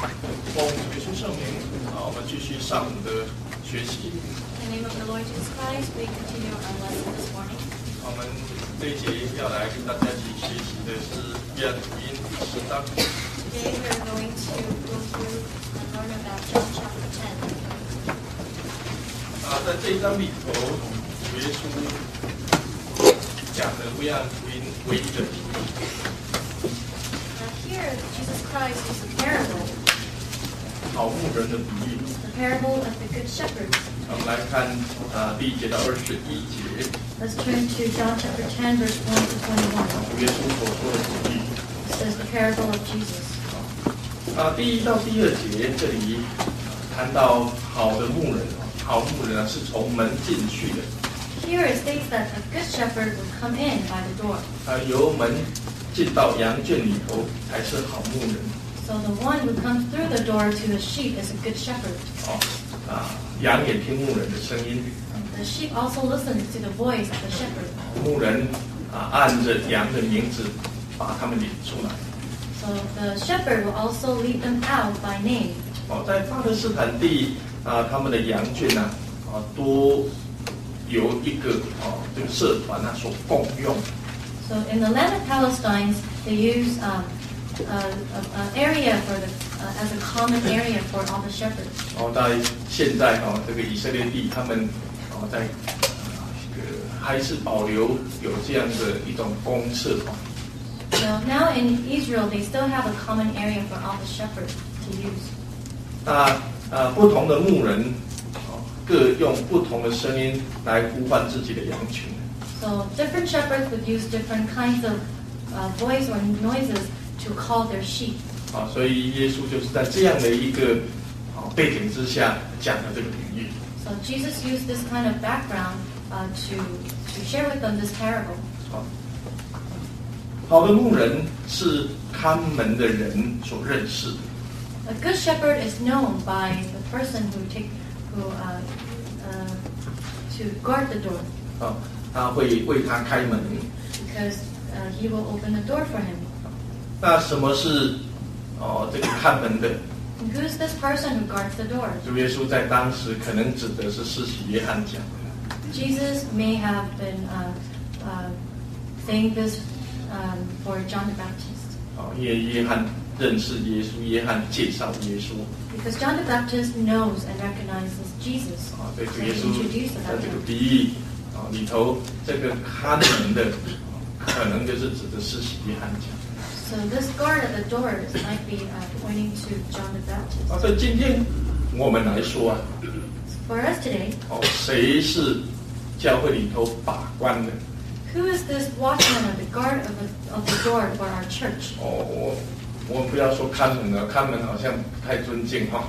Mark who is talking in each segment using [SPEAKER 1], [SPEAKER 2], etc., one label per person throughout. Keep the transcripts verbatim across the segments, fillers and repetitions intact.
[SPEAKER 1] 奉主耶稣圣名，啊，我们继续上午的学习。
[SPEAKER 2] In the name of the Lord Jesus Christ, we continue our lesson this morning.
[SPEAKER 1] 我们这一节要来跟大家一起学习的是约翰福音第十章。
[SPEAKER 2] Today we are going to go through and learn about John chapter ten.
[SPEAKER 1] 啊，在这一章里头，主耶稣讲的约翰福音唯一的比喻。
[SPEAKER 2] Now here, Jesus Christ is a parable,
[SPEAKER 1] 好牧人的比喻。
[SPEAKER 2] the parable of the good shepherd.
[SPEAKER 1] 我们来看啊第一节到二十一节，
[SPEAKER 2] Let's turn to John chapter ten, verse one to twenty-one.
[SPEAKER 1] 主耶稣所说的比喻。
[SPEAKER 2] It says the parable of Jesus.
[SPEAKER 1] 啊，第一到第二节这里谈到好的牧人，好牧人啊是从门进去的，
[SPEAKER 2] Here it states that a good shepherd will come in by the door.
[SPEAKER 1] 啊由门进到羊圈里头才是好牧人。
[SPEAKER 2] So the one who comes through the door to the sheep is a good shepherd.
[SPEAKER 1] 哦，啊羊也听牧人的声音，
[SPEAKER 2] The sheep also listens to the voice of the shepherd.
[SPEAKER 1] 牧人啊按着羊的名字把他们领出来。
[SPEAKER 2] So the shepherd will also lead them out by name.
[SPEAKER 1] 哦，在巴勒斯坦地啊，他们的羊圈呢啊都由一个哦这个社团啊所共用。
[SPEAKER 2] So in the land of Palestine, they use um, an area for the uh, as a common area for all the shepherds.
[SPEAKER 1] 哦，在现在哦，这个以色列地，他们哦在这个还是保留有这样的一种公社团。
[SPEAKER 2] So now in Israel, they still have a common area for all the shepherds to use.
[SPEAKER 1] 那呃，不同的牧人哦，各用不同的声音来呼唤自己的羊群。
[SPEAKER 2] So different shepherds would use different kinds of uh, voice or noises to call their sheep.
[SPEAKER 1] 啊，所以耶稣就是在这样的一个啊背景之下讲的这个比喻。
[SPEAKER 2] So Jesus used this kind of background uh, to to share with them this parable.
[SPEAKER 1] 啊，好的牧人是看门的人所认识的。
[SPEAKER 2] A good shepherd is known by the person who take who uh, uh, to guard the door,
[SPEAKER 1] 啊，他会为他开门。
[SPEAKER 2] because uh, he will open the door for him.
[SPEAKER 1] 那什么是哦这个看门的？
[SPEAKER 2] And who's this person who guards the door?
[SPEAKER 1] 主耶稣在当时可能指的是施洗约翰讲的。
[SPEAKER 2] Jesus may have been uh, uh, saying this um, for John the Baptist,
[SPEAKER 1] 哦，因为约翰认识耶稣，约翰介绍耶稣。
[SPEAKER 2] because John the Baptist knows and recognizes Jesus.
[SPEAKER 1] 啊，对主
[SPEAKER 2] And
[SPEAKER 1] 耶稣
[SPEAKER 2] introduced
[SPEAKER 1] 在
[SPEAKER 2] about
[SPEAKER 1] 这个
[SPEAKER 2] him.
[SPEAKER 1] 比喻啊里头，这个看门的，可能就是指的施洗约翰讲。
[SPEAKER 2] So this guard at the doors might be uh, pointing to John the Baptist.
[SPEAKER 1] 啊，在今天我们来说啊，
[SPEAKER 2] For us today,
[SPEAKER 1] 哦，谁是教会里头把关的？
[SPEAKER 2] who is this watchman or the guard of the, of the door for our church?
[SPEAKER 1] 哦，我我们不要说看门了，看门好像不太尊敬哈、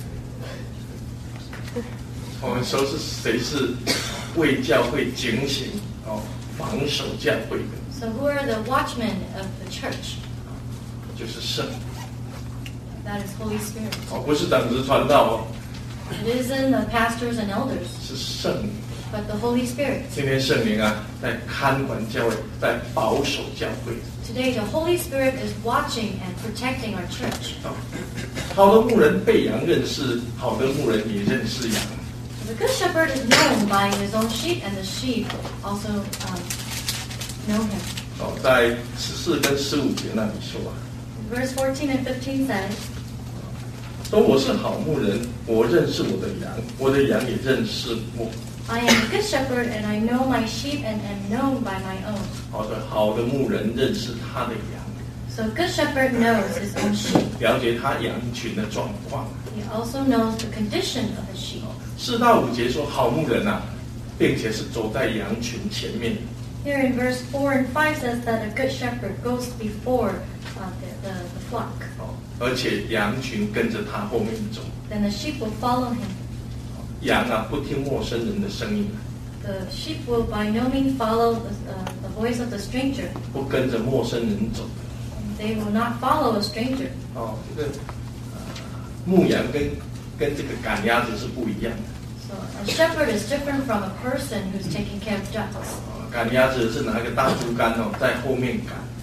[SPEAKER 1] 我们说是谁是为教会警醒哦，防守教会的，
[SPEAKER 2] So who are the watchmen of the church?
[SPEAKER 1] 就是圣
[SPEAKER 2] That is Holy Spirit.
[SPEAKER 1] 哦，不是等值传道哦，
[SPEAKER 2] It isn't the pastors and elders,
[SPEAKER 1] 是圣灵。
[SPEAKER 2] but the Holy Spirit.
[SPEAKER 1] 今天圣灵啊，在看管教会，在保守教会。
[SPEAKER 2] Today, the Holy Spirit is watching and protecting our church.
[SPEAKER 1] 哦，好的牧人被羊认识，好的牧人也认识羊。
[SPEAKER 2] The good shepherd is known by his own sheep, and the sheep also um, know him.
[SPEAKER 1] 哦，在十四跟十五节那里说啊，
[SPEAKER 2] Verse fourteen and fifteen says,
[SPEAKER 1] 说我是好牧人，我认识我的羊，我的羊也认识我。
[SPEAKER 2] I am a good shepherd, and I know my sheep and am known by my own.
[SPEAKER 1] 好的，好的牧人认识他的羊，
[SPEAKER 2] So a good shepherd knows his own sheep.
[SPEAKER 1] 了解他羊群的状况。
[SPEAKER 2] He also knows the condition of the sheep.
[SPEAKER 1] 四到五节说好牧人啊，并且是走在羊群前面。
[SPEAKER 2] Here in verse four and five says that a good shepherd goes before uh, the, the, the flock.
[SPEAKER 1] 哦，而且羊群跟着他后面走。
[SPEAKER 2] Then the sheep will follow him.
[SPEAKER 1] 羊啊，不听陌生人的声音，
[SPEAKER 2] The sheep will by no means follow the, uh, the voice of the stranger.
[SPEAKER 1] 不跟着陌生人走。
[SPEAKER 2] They will not follow a stranger.
[SPEAKER 1] 哦，这个、呃、牧羊跟跟这个赶鸭子是不一样的。
[SPEAKER 2] So a shepherd is different from a person who's taking care of ducks.
[SPEAKER 1] 哦，赶鸭子是拿一个大竹竿哦，在后面赶。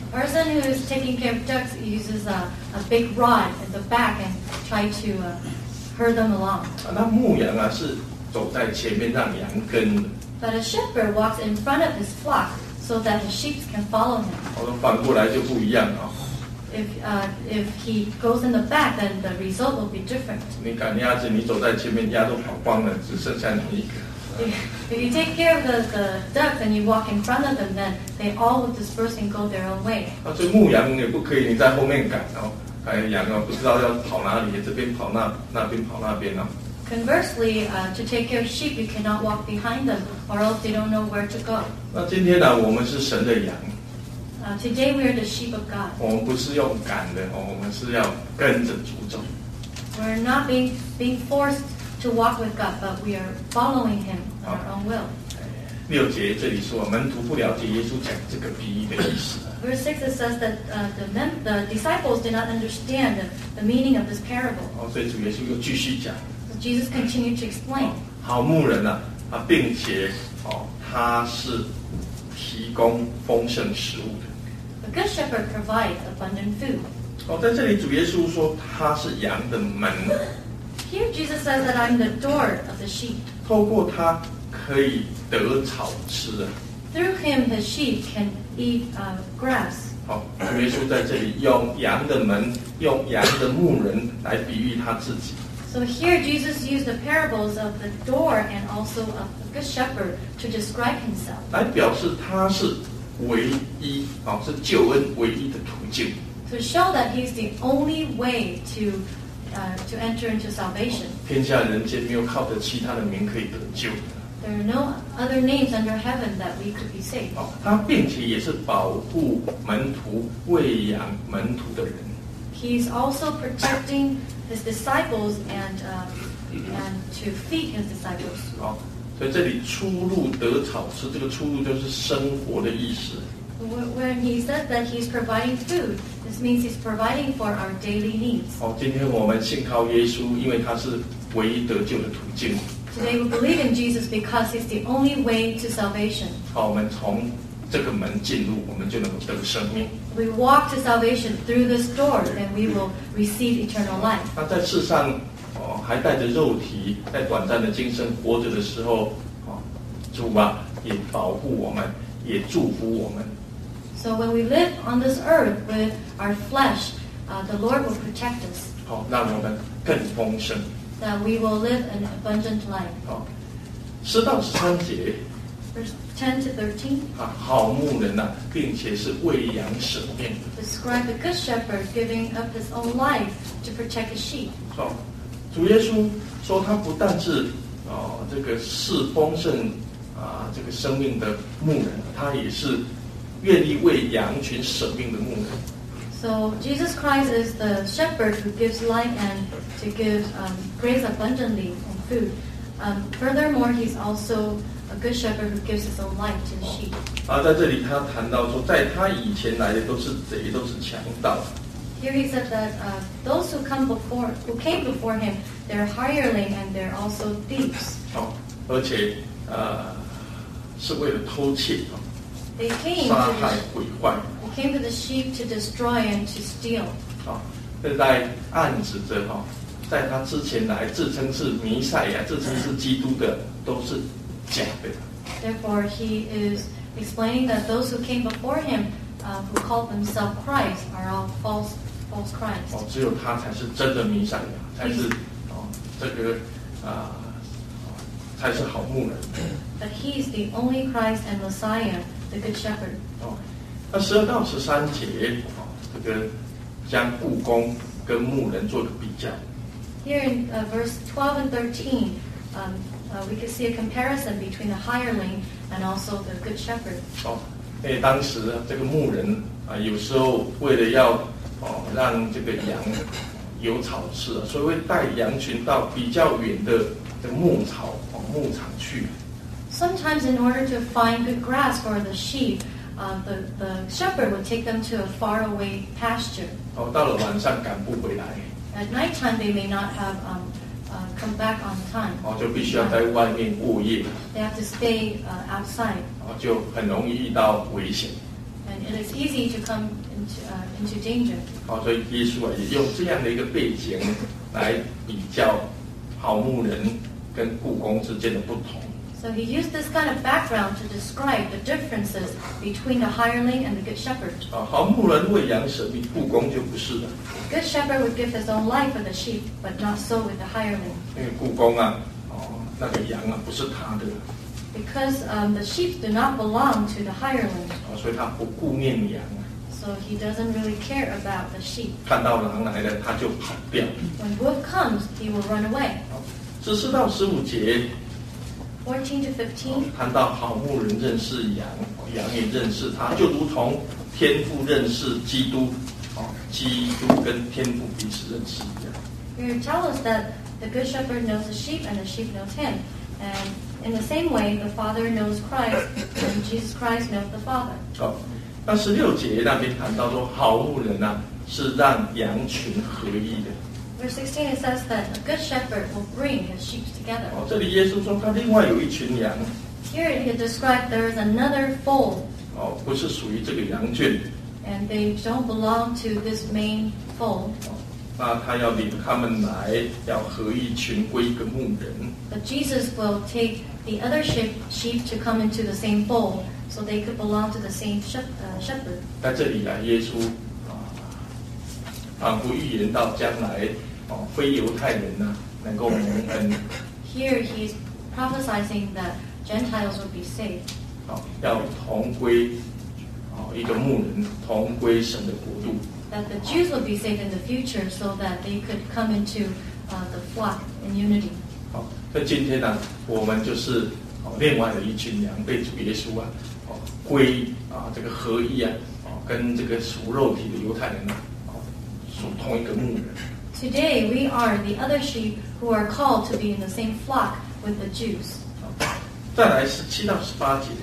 [SPEAKER 2] A person who is taking care of ducks uses a, a big rod at the back and try to uh, herd them along.
[SPEAKER 1] 啊，那牧羊啊是走在前面让羊跟的。
[SPEAKER 2] But a shepherd walks in front of his flock so that the sheep can follow him.
[SPEAKER 1] 我说反过来就不一样啊。
[SPEAKER 2] If uh, if he goes in the back, then the result will be different.
[SPEAKER 1] 你赶鸭子，你走在前面，鸭都跑光了，只剩下你一个。
[SPEAKER 2] If, if you take care of the, the ducks and you walk in front of them, then they all will disperse and go their own way.
[SPEAKER 1] 啊，所以牧羊也不可以你在后面赶哦，赶羊啊不知道要跑哪里，这边跑那那边跑那边啊。
[SPEAKER 2] Conversely, uh, to take care of sheep, you cannot walk behind them, or else they don't know where to go.
[SPEAKER 1] 那今天呢，我们是神的羊，
[SPEAKER 2] Uh, today we are the sheep of God.
[SPEAKER 1] 我们不是用赶的哦，我们是要跟着主走。
[SPEAKER 2] We're not being being forced to walk with God, but we are following Him on our own will.
[SPEAKER 1] 六节这里说，门徒不了解耶稣讲这个比喻的意思。
[SPEAKER 2] Verse six it says that uh, the, mem- the disciples did not understand the, the meaning of this parable.
[SPEAKER 1] 哦，所以主耶稣又继续讲。
[SPEAKER 2] So Jesus continued to explain.
[SPEAKER 1] 好牧人啊，啊，并且哦，他是提供丰盛食物的。
[SPEAKER 2] The good shepherd provides abundant food.
[SPEAKER 1] 哦，在这里主耶稣说他是羊的门，
[SPEAKER 2] Here Jesus says that I'm the door of the sheep.
[SPEAKER 1] 透过他可以得草吃啊。
[SPEAKER 2] Through him, the sheep can eat uh, grass.
[SPEAKER 1] 好，主耶稣在这里用羊的门，用羊的牧人来比喻他自己。
[SPEAKER 2] So here Jesus used the parables of the door and also of the good shepherd to describe himself.
[SPEAKER 1] 来表示他是唯一，啊，是救恩唯一的途径。
[SPEAKER 2] To show that he's the only way to uh, to enter into salvation.
[SPEAKER 1] 天下人间没有靠着其他的名可以得救。
[SPEAKER 2] There are no other names under heaven that we could be saved.
[SPEAKER 1] 好，他并且也是保护门徒、喂养门徒的人。
[SPEAKER 2] He's also protecting his disciples and uh, and to feed his disciples.
[SPEAKER 1] 好，所以这里出入得草吃，这个出入就是生活的意思。
[SPEAKER 2] When he said that he's providing food, this means he's providing for our daily needs.
[SPEAKER 1] 好，今天我们信靠耶稣，因为他是唯一得救的途径。
[SPEAKER 2] Today we believe in Jesus because he's the only way to salvation.
[SPEAKER 1] 好，我们从这个门进入，我们就能够得生命。
[SPEAKER 2] We walk to salvation through this door, then we will receive eternal life.
[SPEAKER 1] 那在世上，哦，还带着肉体，在短暂的今生活着的时候，哦，主啊，也保护我们，也祝福我们。
[SPEAKER 2] So when we live on this earth with our flesh, uh, the Lord will protect us,
[SPEAKER 1] 好，让我们更丰盛。
[SPEAKER 2] that we will live an abundant life.
[SPEAKER 1] 好，十到十三节。
[SPEAKER 2] Verse ten to thirteen
[SPEAKER 1] 啊，好牧人呐、啊，并且是喂养舍命。
[SPEAKER 2] describe the good shepherd giving up his own life to protect his sheep.
[SPEAKER 1] 哦，主耶稣说他不但是哦这个是丰盛啊这个生命的牧人，他也是愿意为羊群舍命的牧人。
[SPEAKER 2] So Jesus Christ is the shepherd who gives life and to give um, grace abundantly and food. Um, furthermore, he's also a good shepherd who gives his own life to the sheep.
[SPEAKER 1] 啊，在这里他谈到说，在他以前来的都是贼，都是强盗。
[SPEAKER 2] Here he said that uh, those who come before, who came before him, they're hireling and they're also thieves.
[SPEAKER 1] 哦，而且呃是为了偷窃、哦
[SPEAKER 2] They came
[SPEAKER 1] 杀
[SPEAKER 2] to
[SPEAKER 1] 害
[SPEAKER 2] the,
[SPEAKER 1] 毁坏。
[SPEAKER 2] they came to the sheep to destroy and to steal.
[SPEAKER 1] 啊，这在暗指着哈，在他之前来自称是弥赛亚、自称是基督的，都是假的。
[SPEAKER 2] Therefore, he is explaining that those who came before him, uh, who called themselves Christ, are all false, false Christ.
[SPEAKER 1] 哦，只有他才是真的弥赛亚，才是哦这个啊、才是好牧人。
[SPEAKER 2] But he is the only Christ and Messiah, the Good Shepherd.
[SPEAKER 1] 哦，那十二到十三节哦，这个将雇工跟牧人做个比较。
[SPEAKER 2] Here in uh, verse twelve and thirteen, um, uh, we can see a comparison between the hireling and also the Good Shepherd.
[SPEAKER 1] 哦，因为当时这个牧人啊，有时候为了要哦让这个羊有草吃啊，所以会带羊群到比较远的这个牧草哦牧场去。
[SPEAKER 2] Sometimes, in order to find good grass for the sheep, uh, the, the shepherd would take them to a faraway pasture.
[SPEAKER 1] 哦，到了晚上赶不回来，
[SPEAKER 2] At nighttime, they may not have um, uh, come back on time.
[SPEAKER 1] 哦，就必须要在外面过夜，
[SPEAKER 2] They have to stay uh, outside,
[SPEAKER 1] 哦，就很容易遇到危险。
[SPEAKER 2] and it is easy to come into uh, into danger.
[SPEAKER 1] 好，所以耶稣啊也用这样的一个背景来比较好牧人跟雇工之间的不同。
[SPEAKER 2] So he used this kind of background to describe the differences between the hireling and the good shepherd.
[SPEAKER 1] 啊，好牧人为羊舍命，雇工就不是了。
[SPEAKER 2] The good shepherd would give his own life for the sheep, but not so with the hireling.
[SPEAKER 1] 因为雇工啊，哦，那个羊啊不是他的，
[SPEAKER 2] Because um, the sheep do not belong to the hireling,
[SPEAKER 1] 啊，所以他不顾念羊啊。
[SPEAKER 2] so he doesn't really care about the sheep.
[SPEAKER 1] 看到狼来了，他就跑掉。
[SPEAKER 2] When wolf comes, he will run away.
[SPEAKER 1] 十四到十五节，
[SPEAKER 2] fourteen to fifteen.
[SPEAKER 1] 谈到好牧人认识羊，羊也认识他，就如同天父认识基督，哦，基督跟天父彼此认识一样。
[SPEAKER 2] Here tell us that the good shepherd knows the sheep and the sheep knows him. And in the same way, the Father knows Christ and Jesus Christ knows the Father.
[SPEAKER 1] 好，那十六节那边谈到说，好牧人啊，是让羊群合一的。
[SPEAKER 2] Verse sixteen, it says that a good shepherd will bring his sheep together.
[SPEAKER 1] 哦，这里耶稣说他另外有一群羊，
[SPEAKER 2] Here he described there is another fold,
[SPEAKER 1] 哦，不是属于这个羊圈，
[SPEAKER 2] and they don't belong to this main fold.
[SPEAKER 1] 那他要领他们来，要合一群归一个牧人。
[SPEAKER 2] But Jesus will take the other sheep, sheep to come into the same fold, so they could belong to the same shep, uh, shepherd.
[SPEAKER 1] 在这里啊，耶稣啊，仿佛预言到将来哦，非犹太人呢、能够蒙恩，
[SPEAKER 2] Here he is prophesizing that Gentiles will be saved,
[SPEAKER 1] 哦，要同归哦一个牧人，同归神的国度。
[SPEAKER 2] that the Jews will be saved in the future, so that they could come into uh, the flock in unity.
[SPEAKER 1] 好，那今天呢，我们就是哦另外的一群羊，被主耶稣啊，哦归啊这个合一啊，哦跟这个属肉体的犹太人啊，哦属同一个牧人。
[SPEAKER 2] Today we are the other sheep who are called to be in the same flock with the Jews.
[SPEAKER 1] 好，再来十七到十八节。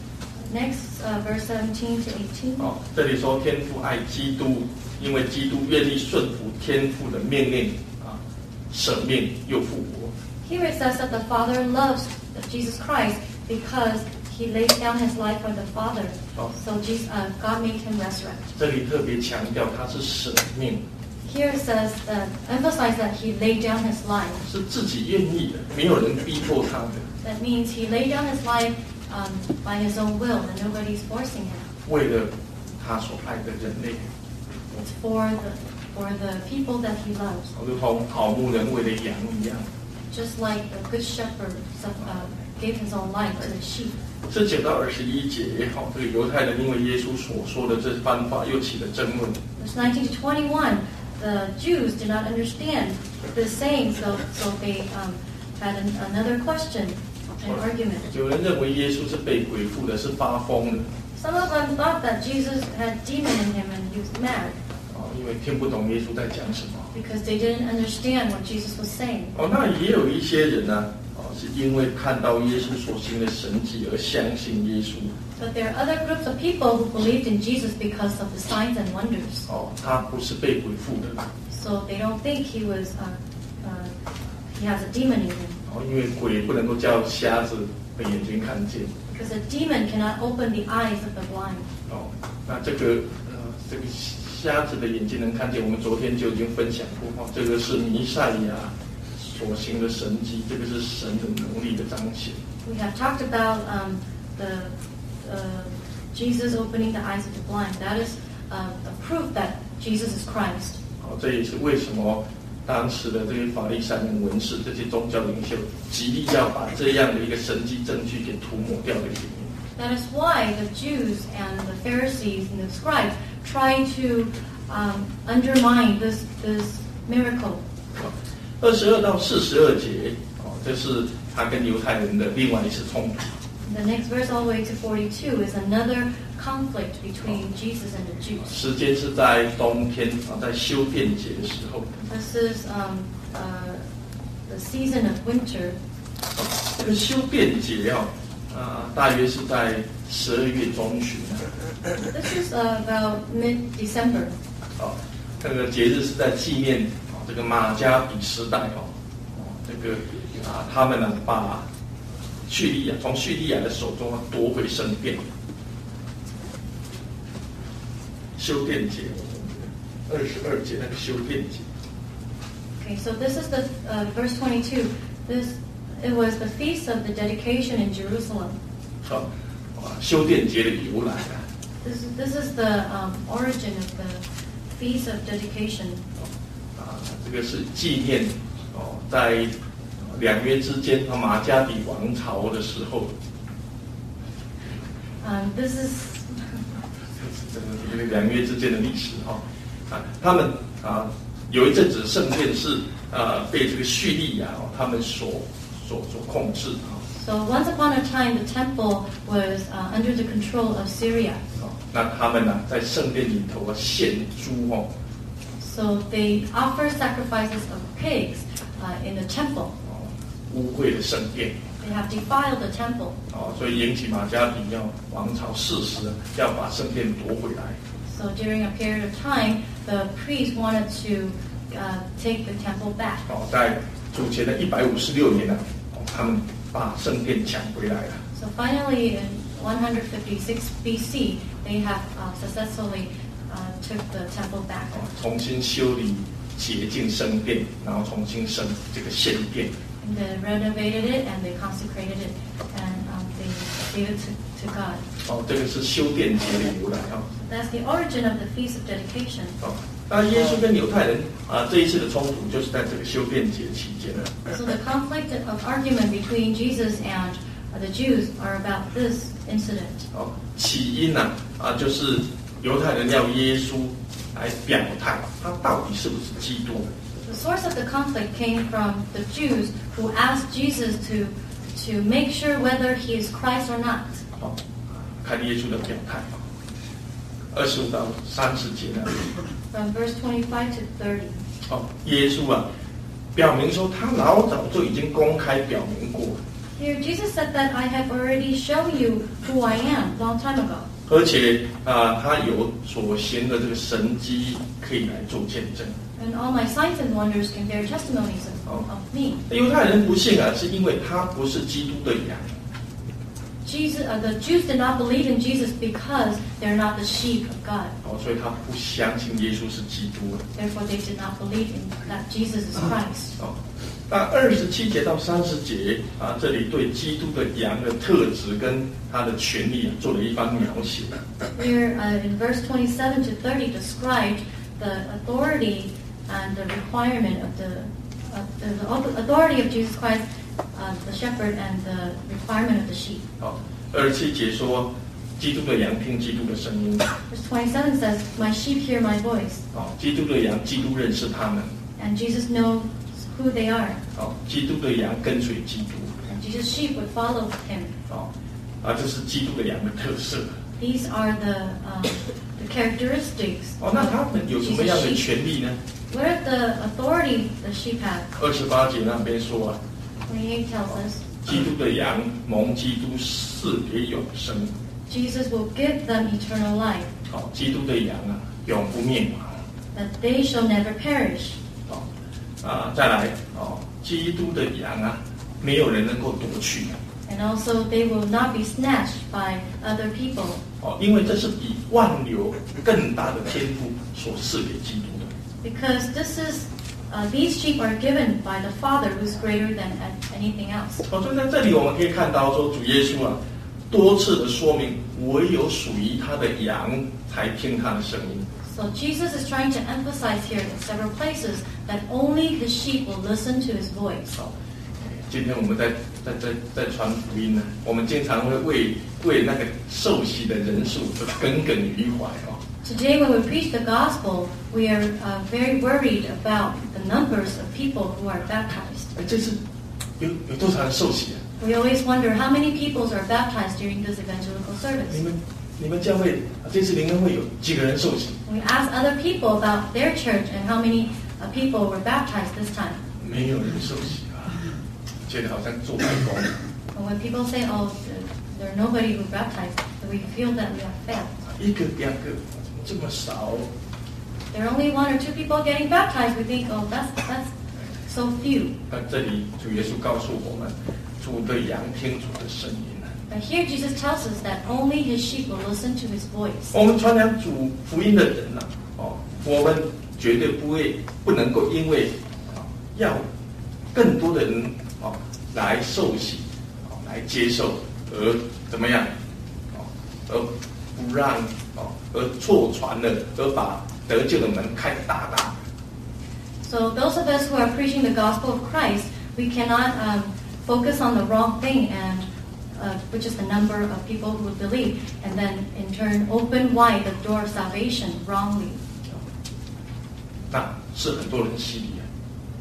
[SPEAKER 2] Next, uh, verse seventeen to eighteen.
[SPEAKER 1] 哦，这里说天父爱基督，因为基督愿意顺服天父的命令啊，舍命又复活。
[SPEAKER 2] Here it says that the Father loves Jesus Christ because he laid down his life for the Father.
[SPEAKER 1] Oh.
[SPEAKER 2] So Jesus, uh, God made him resurrect.
[SPEAKER 1] 这里特别强调他是舍命，
[SPEAKER 2] Here it says that emphasize that he laid down his life.
[SPEAKER 1] 是自己愿意的，没有人逼迫他的，
[SPEAKER 2] That means he laid down his life um, by his own will, and nobody's forcing him.
[SPEAKER 1] 为了他所爱的人类，
[SPEAKER 2] It's for the for the people that he loves,
[SPEAKER 1] 如同好牧人为了羊一样。
[SPEAKER 2] just like the good shepherd uh, gave his own life to the sheep.
[SPEAKER 1] 十九到二十一节，好，这个犹太人因为耶稣所说的这番话，又起了争论。
[SPEAKER 2] Verse nineteen to twenty-one, the Jews did not understand this saying, so so they um, had an, another question and argument.
[SPEAKER 1] 有人认为耶稣是被鬼附的，是发疯的，
[SPEAKER 2] Some of them thought that Jesus had demon in him and he was mad
[SPEAKER 1] 哦，因为听不懂耶稣在讲什么。
[SPEAKER 2] because they didn't understand what Jesus was saying.
[SPEAKER 1] 哦，那也有一些人呢、哦，是因为看到耶稣所行的神迹而相信耶稣。
[SPEAKER 2] But there are other groups of people who believed in Jesus because of the signs and wonders.
[SPEAKER 1] 哦，他不是被鬼附的，
[SPEAKER 2] So they don't think he was uh, uh, he has a demon in him.
[SPEAKER 1] 哦，因为鬼不能够叫瞎子的眼睛看见。
[SPEAKER 2] Because a demon cannot open the eyes of the blind.
[SPEAKER 1] 哦，那这个呃，这个瞎子的眼睛能看见，我们昨天就已经分享过，哦，这个是弥赛亚所行的神迹，这个是神的能力的彰显。
[SPEAKER 2] We have talked about um, the uh, Jesus opening the eyes of the blind. That is uh, a proof that Jesus is Christ.
[SPEAKER 1] 哦，这也是为什么当时的这些法利赛人、文士、这些宗教领袖极力要把这样的一个神迹证据给涂抹掉的原因。
[SPEAKER 2] That is why the Jews and the Pharisees and the scribes try to um, undermine this this miracle.
[SPEAKER 1] 二十二到四十二节，哦，这是他跟犹太人的另外一次冲突。
[SPEAKER 2] The next verse all the way to forty-two is another conflict between Jesus and the Jews.
[SPEAKER 1] 时间是在冬天啊，在修殿节的时候。
[SPEAKER 2] This is um, uh, the season of winter.
[SPEAKER 1] 这个修殿节啊，啊，大约是在十二月中旬。
[SPEAKER 2] This is uh, about mid-December.
[SPEAKER 1] 哦，这个节日是在纪念啊，这个马加比时代哦，哦，这个啊，他们呢把叙利亚从叙利亚的手中啊夺回圣殿。 修殿节，二十二节那个修殿节。
[SPEAKER 2] Okay, so this is the uh, verse twenty-two. This it was the feast of the dedication in Jerusalem.
[SPEAKER 1] 好，啊，修殿节的由来啊。
[SPEAKER 2] This this is the um, origin of the feast of dedication.
[SPEAKER 1] 啊，这个是纪念哦，在两约之间，啊，马加比王朝的时候。
[SPEAKER 2] Um, this is
[SPEAKER 1] 这个因为两约之间的历史哈，啊，他们啊有一阵子圣殿是啊被这个叙利亚哦他们所所所控制啊。
[SPEAKER 2] So once upon a time, the temple was uh, under the control of Syria.
[SPEAKER 1] 哦，那他们呢在圣殿里头啊献猪哦。
[SPEAKER 2] So they offer sacrifices of pigs uh, in the temple.
[SPEAKER 1] 哦，污秽的圣殿。
[SPEAKER 2] They have defiled the temple.
[SPEAKER 1] 哦，所以引起马加比要王朝誓师要把圣殿夺回来。
[SPEAKER 2] So during a period of time, the priests wanted to uh, take the temple back.
[SPEAKER 1] 哦，在主前的一百五十六年呢，哦，他们把圣殿抢回来了。
[SPEAKER 2] So finally, in one fifty-six B C, they have uh, successfully uh, took the temple back.
[SPEAKER 1] 哦，重新修理洁净圣殿，然后重新升这个献殿。
[SPEAKER 2] And they renovated it and they consecrated it and um, they gave it to, to God.
[SPEAKER 1] 哦，这个是修殿节的由来啊。
[SPEAKER 2] That's the origin of the Feast of Dedication.
[SPEAKER 1] 哦，那耶稣跟犹太人啊这一次的冲突就是在这个修殿节期间了。
[SPEAKER 2] So the conflict of argument between Jesus and uh, the Jews are about this incident.
[SPEAKER 1] 哦，起因呢 啊, 啊就是犹太人要耶稣来表态，他到底是不是基督。
[SPEAKER 2] The source of the conflict came from the Jews who asked Jesus to to make sure whether he is Christ or not.
[SPEAKER 1] 好，看耶稣的表态，二十五到三十节呢。
[SPEAKER 2] From verse twenty-five to thirty.
[SPEAKER 1] 好，耶稣啊，表明说他老早就已经公开表明过。
[SPEAKER 2] Here Jesus said that I have already shown you who I am long time ago.
[SPEAKER 1] 而且啊，他有所行的这个神迹可以来做见证。
[SPEAKER 2] And all my signs and wonders can bear testimonies of, of me.
[SPEAKER 1] 犹太人不信啊，是因为他不是基督的羊。
[SPEAKER 2] Jesus, uh, the Jews did not believe in Jesus because they're not the sheep of God.
[SPEAKER 1] 哦，所以他不相信耶稣是基督。
[SPEAKER 2] Therefore, they did not believe in that Jesus is Christ.
[SPEAKER 1] 哦，那二十七节到三十节啊，这里对基督的羊的特质跟他的权利啊，做了一番描写。
[SPEAKER 2] Here, uh, in verse twenty-seven to thirty, described the authority and the requirement of the, uh, the, the authority of Jesus Christ, uh, the shepherd, and the requirement of the sheep.
[SPEAKER 1] 好，二十七节说，基督的羊听基督的声音。
[SPEAKER 2] Verse twenty-seven says, "My sheep hear my voice."
[SPEAKER 1] 好，基督的羊，基督认识他们。
[SPEAKER 2] And Jesus knows who they are.
[SPEAKER 1] 好，基督的羊跟随基督。
[SPEAKER 2] And Jesus' sheep would follow him.
[SPEAKER 1] 好，啊，这是基督的羊的特色。
[SPEAKER 2] These are the, um, the characteristics
[SPEAKER 1] 哦，那他们有什么样的
[SPEAKER 2] of Jesus' sheep.
[SPEAKER 1] 权利呢？
[SPEAKER 2] What are the authority the sheep have?
[SPEAKER 1] 二十八节那边说啊，
[SPEAKER 2] twenty-eight tells us,
[SPEAKER 1] 基督的羊蒙基督赐给永生。
[SPEAKER 2] Jesus will give them eternal life,
[SPEAKER 1] 好，基督的羊啊，永不灭亡。
[SPEAKER 2] that they shall never perish.
[SPEAKER 1] 好，啊，再来哦，基督的羊啊，没有人能够夺去。
[SPEAKER 2] And also they will not be snatched by other people.
[SPEAKER 1] 哦，因为这是比万流更大的天赋所赐给基督的。
[SPEAKER 2] Because this is, uh, these sheep are given by the Father who's greater than anything else.
[SPEAKER 1] 哦，所以在这里我们可以看到说，主耶稣啊，多次的说明，唯有属于他的羊才听他的声音。
[SPEAKER 2] So Jesus is trying to emphasize here in several places that only the sheep will listen to his voice.
[SPEAKER 1] 好，今天我们在在在在传福音呢，我们经常会为为那个受洗的人数耿耿于怀哦。
[SPEAKER 2] Today when we preach the gospel, we are uh, very worried about the numbers of people who are baptized.
[SPEAKER 1] 哎，这次有有多少人受洗啊？
[SPEAKER 2] We always wonder how many people are baptized during this evangelical
[SPEAKER 1] 你
[SPEAKER 2] service.
[SPEAKER 1] 们你们教会这次灵恩会有几个人受洗？
[SPEAKER 2] We ask other people about their church and how many uh, people were baptized this time.
[SPEAKER 1] 没有人受洗啊，觉得好像做白工。
[SPEAKER 2] And when people say, oh, there are nobody who baptized, we feel that we have failed.
[SPEAKER 1] 一个两个这么少，
[SPEAKER 2] There are only one or two people getting baptized. We think, oh, that's that's so few.
[SPEAKER 1] 那这里主耶稣告诉我们，主的羊听主的声音啊。
[SPEAKER 2] But here Jesus tells us that only his sheep will listen to his voice.
[SPEAKER 1] 我们传扬主福音的人呐、啊，哦，我们绝对不会不能够因为啊要更多的人啊来受洗啊来接受而怎么样啊而不让啊而错传了，而把得救的门开得大大。
[SPEAKER 2] So those of us who are preaching the gospel of Christ, we cannot um, focus on the wrong thing, and uh, which is the number of people who would believe, and then in turn open wide the door of salvation wrongly.
[SPEAKER 1] 那是很多人洗礼啊，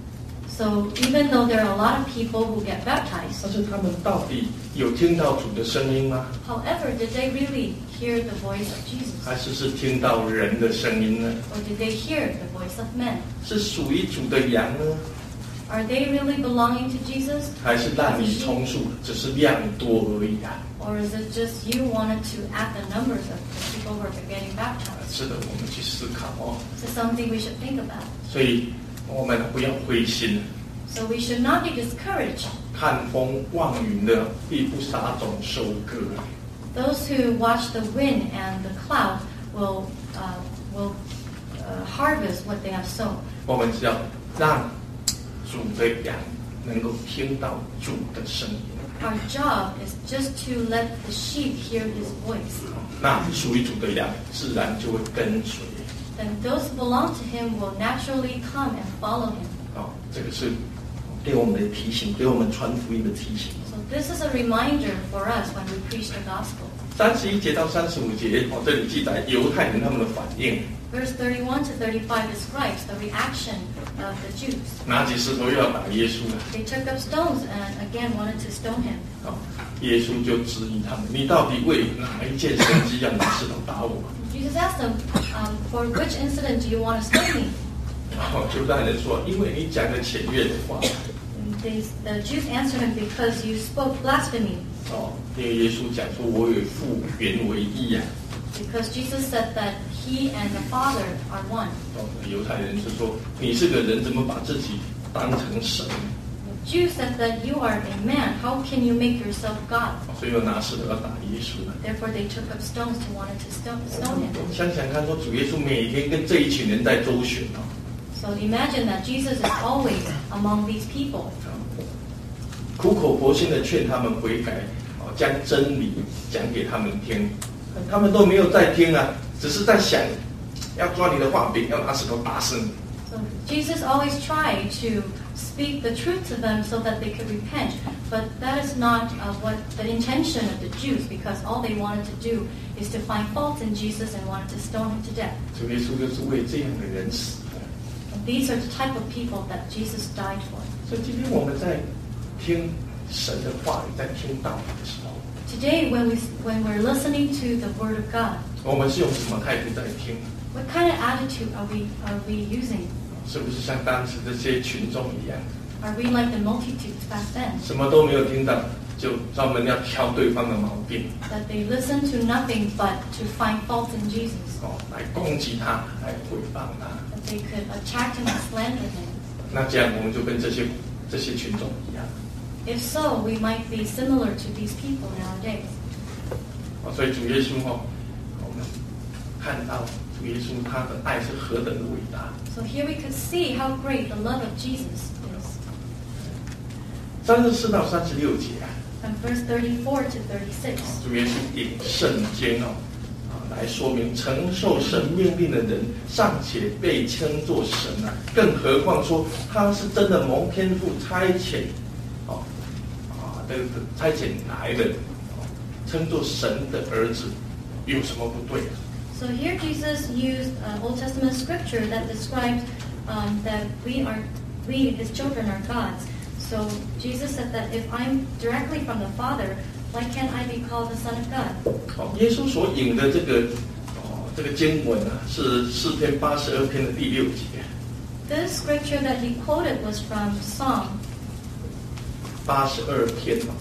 [SPEAKER 2] So even though there are a lot of people who get baptized,
[SPEAKER 1] 但是他们到底有听到主的声音吗？
[SPEAKER 2] however, did they really hear the voice of Jesus?
[SPEAKER 1] 还是是听到人的声音呢？
[SPEAKER 2] Or did they hear the voice of men?
[SPEAKER 1] 是属于主的羊呢，
[SPEAKER 2] Are they really belonging to Jesus?
[SPEAKER 1] 还是烂泥充数，只是量多而已啊？
[SPEAKER 2] Or is it just you wanted to add the numbers of the people who are getting baptized?
[SPEAKER 1] 是的，我们去思考哦。
[SPEAKER 2] This is something we should think about.
[SPEAKER 1] 所以我们不要灰心，
[SPEAKER 2] So we should not be discouraged.
[SPEAKER 1] 看风望云的必不撒种收割。
[SPEAKER 2] Those who watch the wind and the cloud will uh, will uh, harvest what they have sown.
[SPEAKER 1] 我们只要让主的羊能够听到主的声音，
[SPEAKER 2] Our job is just to let the sheep hear his voice.
[SPEAKER 1] 那属于主的羊自然就会跟随。
[SPEAKER 2] Then those who belong to him will naturally come and follow him.
[SPEAKER 1] 哦，这个是给我们的提醒，给我们传福音的提醒。
[SPEAKER 2] So this is a reminder for us when we preach the gospel.
[SPEAKER 1] 三十一节到三十五节，哦，这里记载犹太人他们的反应，
[SPEAKER 2] Verse thirty-one to thirty-five describes the reaction of the Jews.
[SPEAKER 1] 拿起石头又要打耶稣了。
[SPEAKER 2] They took up stones and again wanted to stone him.
[SPEAKER 1] 哦，耶稣就质疑他们：你到底为哪一件神迹要拿石头打我？
[SPEAKER 2] Jesus asked them, um, for which incident do you want to stone me?
[SPEAKER 1] 哦，犹太人说：因为你讲的僭越的话。
[SPEAKER 2] And they, the Jews answered him, because you spoke blasphemy.
[SPEAKER 1] 哦，因为耶稣讲说：我与父原为一呀。
[SPEAKER 2] Because Jesus said that he and the Father are one.
[SPEAKER 1] 哦，犹太人就说：你是个人，怎么把自己当成神？
[SPEAKER 2] The Jews said that you are a man. How can you make yourself God?
[SPEAKER 1] 所以又拿石头要打耶稣了。
[SPEAKER 2] Therefore, they took up stones to wanted to stone, stone him.
[SPEAKER 1] 想想看，说主耶稣每天跟这一群人在周旋哦。
[SPEAKER 2] So imagine that Jesus is always among these people.
[SPEAKER 1] 苦口婆心的劝他们悔改，哦，将真理讲给他们听，他们都没有在听啊，只是在想要抓你的画饼，要拿石头打死你。
[SPEAKER 2] So Jesus always tried to speak the truth to them so that they could repent, but that is not uh, what the intention of the Jews, because all they wanted to do is to find fault in Jesus and wanted to stone him to death.
[SPEAKER 1] 主耶稣就是为这样的人死的。
[SPEAKER 2] And these are the type of people that Jesus died for.
[SPEAKER 1] 所以今天我们在听神的话语，在听道理的时候，
[SPEAKER 2] Today, when we when we're listening to the Word of God,
[SPEAKER 1] 我们是用什么态度在听？
[SPEAKER 2] what kind of attitude are we are we using?
[SPEAKER 1] 是不是像当时这些群众一样，
[SPEAKER 2] Are we like the multitudes back then,
[SPEAKER 1] 什么都没有听到，就专门要挑对方的毛病，
[SPEAKER 2] that they listened to nothing but to find fault in Jesus,
[SPEAKER 1] 哦，来攻击他，来诽谤他？
[SPEAKER 2] that they could attack him and slander him?
[SPEAKER 1] 那这样我们就跟这些这些群众一样。
[SPEAKER 2] If so, we might be similar to these people nowadays.
[SPEAKER 1] 哦，所以主耶稣哦，我们看到主耶稣他的爱是何等的伟大。
[SPEAKER 2] So here we could see how great the love of Jesus is.
[SPEAKER 1] 三十四到三十六节啊，
[SPEAKER 2] From verse thirty-four to thirty-six,
[SPEAKER 1] 主耶稣引圣经哦，啊，来说明承受神命令的人尚且被称作神啊，更何况说他是真的蒙天父差遣，哦，啊，这个差遣来的，哦，称作神的儿子，有什么不对啊？
[SPEAKER 2] so here Jesus used uh, Old Testament scripture that describes um, that we are, we, his children, are God's. So Jesus said that if I'm directly from the Father, why can't I be called the Son of God?
[SPEAKER 1] 哦，耶稣所引的这个哦这个经文啊，是诗篇八十二篇的第六节。
[SPEAKER 2] This scripture that he quoted was from Psalm
[SPEAKER 1] 八十二篇哦，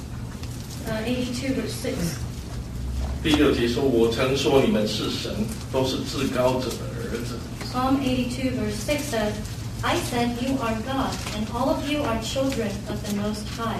[SPEAKER 2] uh, eighty-two, verse six.
[SPEAKER 1] 第六节说：“我曾说你们是神，都是至高者的儿子。”
[SPEAKER 2] Psalm eighty-two, verse six says, I said you are God, and all of you are children of the Most High.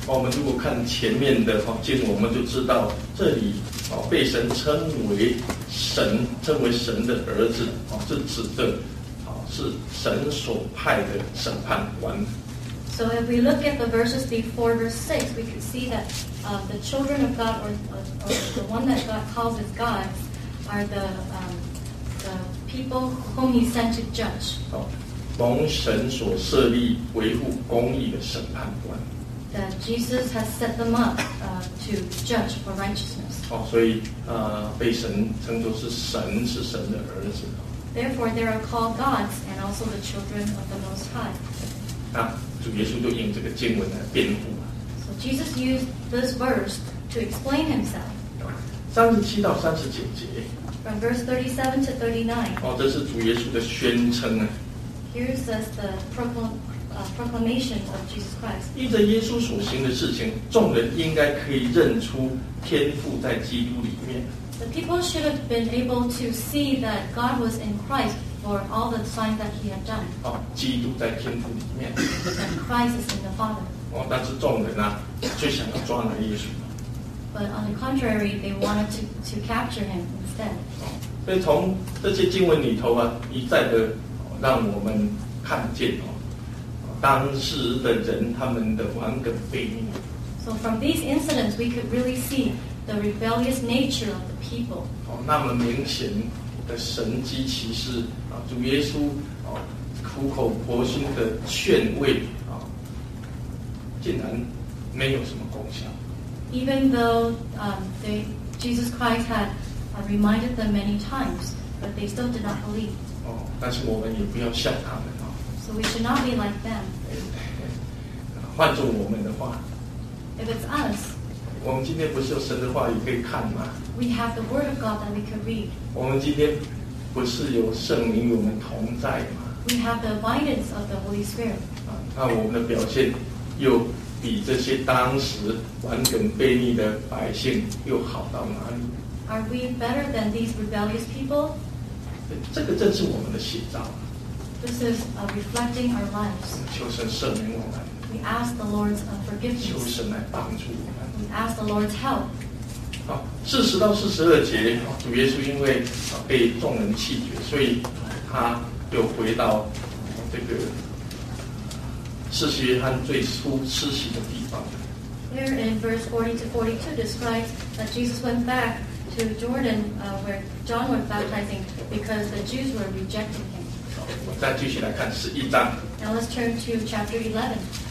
[SPEAKER 1] 我们如果看前面的哈经文，我们就知道这里哦被神称为神，称为神的儿子哦，是指的啊是神所派的审判官。
[SPEAKER 2] So if we look at the verses before verse six, we can see that uh, the children of God, or, or, or the one that God calls as gods, are the um, the people whom He sent to judge.
[SPEAKER 1] 哦，蒙神所设立维护公义的审判官。
[SPEAKER 2] That Jesus has set them up uh, to judge for righteousness.
[SPEAKER 1] 哦，所以呃被神称作是神，是神的儿子。
[SPEAKER 2] Therefore, they are called gods and also the children of the Most High.
[SPEAKER 1] 那主耶稣就用这个经文来辩护。
[SPEAKER 2] So Jesus used this verse to explain Himself.
[SPEAKER 1] 三十七到三十九节。
[SPEAKER 2] From verse thirty-seven to thirty-nine.
[SPEAKER 1] 哦，这是主耶稣的宣称啊。
[SPEAKER 2] Here says the proclam, uh, proclamation of Jesus Christ.
[SPEAKER 1] 依着耶稣所行的事情，众人应该可以认出天父在基督里面。
[SPEAKER 2] The people should have been able to see that God was in Christ for all the signs that He had done.
[SPEAKER 1] 哦，基督在天父里面。
[SPEAKER 2] And Christ is in the Father.
[SPEAKER 1] 哦，但是众人啊，最想要抓拿耶稣。
[SPEAKER 2] But on the contrary, they wanted to, to capture Him instead.
[SPEAKER 1] 所以从这些经文里头啊，一再的让我们看见哦，当时的人他们的顽梗悖逆。
[SPEAKER 2] So from these incidents, we could really see the rebellious nature of the people.
[SPEAKER 1] 哦，那么明显的神迹奇事啊，主耶稣哦苦口婆心的劝慰啊，竟然没有什么功效。
[SPEAKER 2] Even though um, they, Jesus Christ had uh, reminded them many times, but they still did not believe.
[SPEAKER 1] 哦，但是我们也不要像他们啊。
[SPEAKER 2] So we should not be like them.
[SPEAKER 1] 换做我们的话，
[SPEAKER 2] If it's us,
[SPEAKER 1] 我们今天不是有神的话语可以看吗？
[SPEAKER 2] we have the Word of God that we could read.
[SPEAKER 1] 我们今天不是有圣灵与我们同在吗？
[SPEAKER 2] We have the abidance of the Holy Spirit.
[SPEAKER 1] 啊，那我们的表现又比这些当时顽梗悖逆的百姓又好到哪里？
[SPEAKER 2] Are we better than these rebellious people?
[SPEAKER 1] 这个正是我们的写照。
[SPEAKER 2] This is uh, reflecting our lives.
[SPEAKER 1] 求神赦免我们，
[SPEAKER 2] We ask the Lord's uh,
[SPEAKER 1] 求
[SPEAKER 2] forgiveness.
[SPEAKER 1] 神来帮助我们。
[SPEAKER 2] We ask the Lord's help.
[SPEAKER 1] 好，四十到四十二节，主耶稣因为啊被众人弃绝，所以他又回到这个施洗约翰最初施洗的地方。
[SPEAKER 2] Here in verse forty to forty-two describes that Jesus went back to Jordan uh, where John was baptizing because the Jews were rejecting him.
[SPEAKER 1] 我再继续来看十一章。
[SPEAKER 2] Now let's turn to chapter eleven.